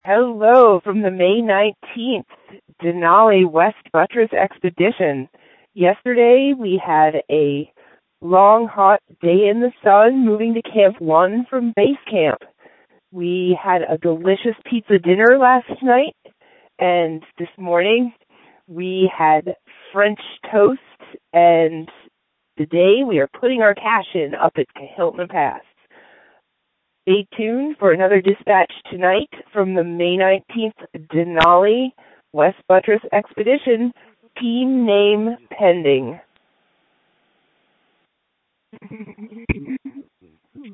Hello from the May 19th Denali West Buttress Expedition. Yesterday we had a long, hot day in the sun moving to Camp 1 from base camp. We had a delicious pizza dinner last night, and this morning we had French toast, and today we are putting our cash in up at Hilton Pass. Stay tuned for another dispatch tonight from the May 19th Denali West Buttress Expedition, team name pending.